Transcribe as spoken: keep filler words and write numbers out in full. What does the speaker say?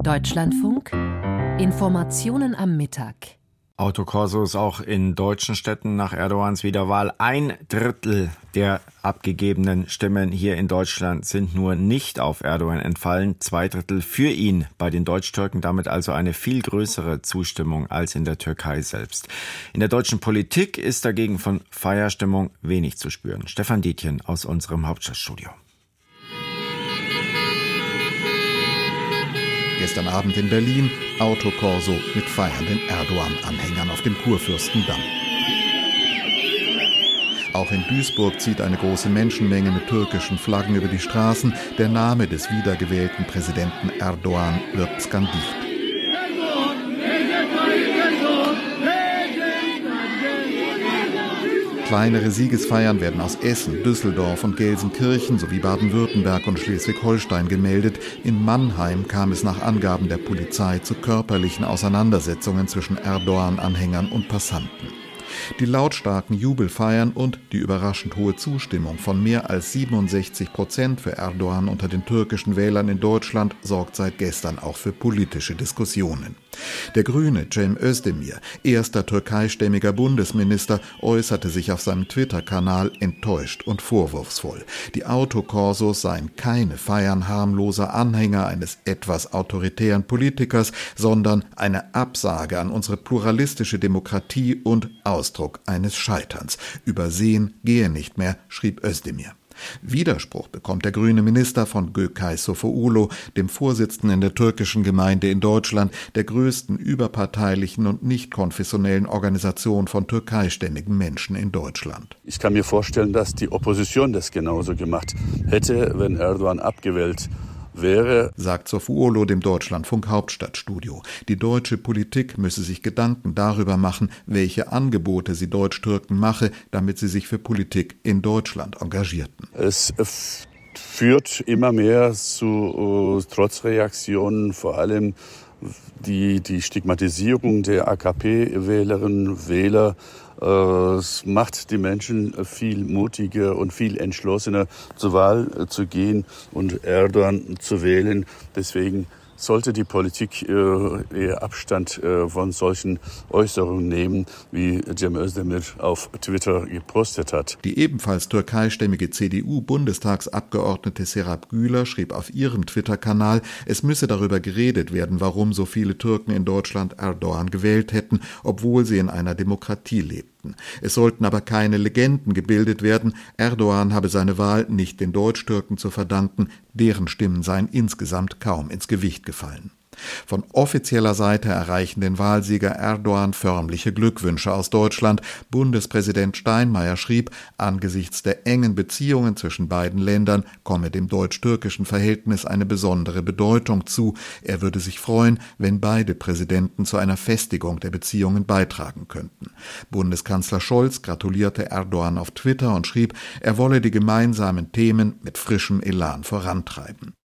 Deutschlandfunk Informationen am Mittag. Autokorsos auch in deutschen Städten nach Erdogans Wiederwahl. Ein Drittel der abgegebenen Stimmen hier in Deutschland sind nur nicht auf Erdogan entfallen. Zwei Drittel für ihn bei den Deutsch-Türken. Damit also eine viel größere Zustimmung als in der Türkei selbst. In der deutschen Politik ist dagegen von Feierstimmung wenig zu spüren. Stefan Dietjen aus unserem Hauptstadtstudio. Gestern Abend in Berlin, Autokorso mit feiernden Erdogan-Anhängern auf dem Kurfürstendamm. Auch in Duisburg zieht eine große Menschenmenge mit türkischen Flaggen über die Straßen. Der Name des wiedergewählten Präsidenten Erdogan wird skandiert. Kleinere Siegesfeiern werden aus Essen, Düsseldorf und Gelsenkirchen sowie Baden-Württemberg und Schleswig-Holstein gemeldet. In Mannheim kam es nach Angaben der Polizei zu körperlichen Auseinandersetzungen zwischen Erdogan-Anhängern und Passanten. Die lautstarken Jubelfeiern und die überraschend hohe Zustimmung von mehr als siebenundsechzig Prozent für Erdogan unter den türkischen Wählern in Deutschland sorgt seit gestern auch für politische Diskussionen. Der Grüne Cem Özdemir, erster türkeistämmiger Bundesminister, äußerte sich auf seinem Twitter-Kanal enttäuscht und vorwurfsvoll. Die Autokorsos seien keine Feiern harmloser Anhänger eines etwas autoritären Politikers, sondern eine Absage an unsere pluralistische Demokratie und Ausdruck eines Scheiterns. Übersehen gehe nicht mehr, schrieb Özdemir. Widerspruch bekommt der grüne Minister von Gökay Sofuoğlu, dem Vorsitzenden der türkischen Gemeinde in Deutschland, der größten überparteilichen und nicht konfessionellen Organisation von türkeistämmigen Menschen in Deutschland. Ich kann mir vorstellen, dass die Opposition das genauso gemacht hätte, wenn Erdogan abgewählt wäre, sagt Sofuoğlu dem Deutschlandfunk Hauptstadtstudio. Die deutsche Politik müsse sich Gedanken darüber machen, welche Angebote sie Deutsch-Türken mache, damit sie sich für Politik in Deutschland engagierten. Es f- führt immer mehr zu uh, Trotzreaktionen, vor allem die, die Stigmatisierung der A K P-Wählerinnen und Wähler. Es macht die Menschen viel mutiger und viel entschlossener, zur Wahl zu gehen und Erdogan zu wählen. Deswegen sollte die Politik eher Abstand von solchen Äußerungen nehmen, wie Cem Özdemir auf Twitter gepostet hat. Die ebenfalls türkeistämmige C D U-Bundestagsabgeordnete Serap Güler schrieb auf ihrem Twitter-Kanal, es müsse darüber geredet werden, warum so viele Türken in Deutschland Erdogan gewählt hätten, obwohl sie in einer Demokratie lebten. Es sollten aber keine Legenden gebildet werden. Erdogan habe seine Wahl nicht den Deutsch-Türken zu verdanken, deren Stimmen seien insgesamt kaum ins Gewicht gefallen. Von offizieller Seite erreichen den Wahlsieger Erdogan förmliche Glückwünsche aus Deutschland. Bundespräsident Steinmeier schrieb, angesichts der engen Beziehungen zwischen beiden Ländern komme dem deutsch-türkischen Verhältnis eine besondere Bedeutung zu. Er würde sich freuen, wenn beide Präsidenten zu einer Festigung der Beziehungen beitragen könnten. Bundeskanzler Scholz gratulierte Erdogan auf Twitter und schrieb, er wolle die gemeinsamen Themen mit frischem Elan vorantreiben.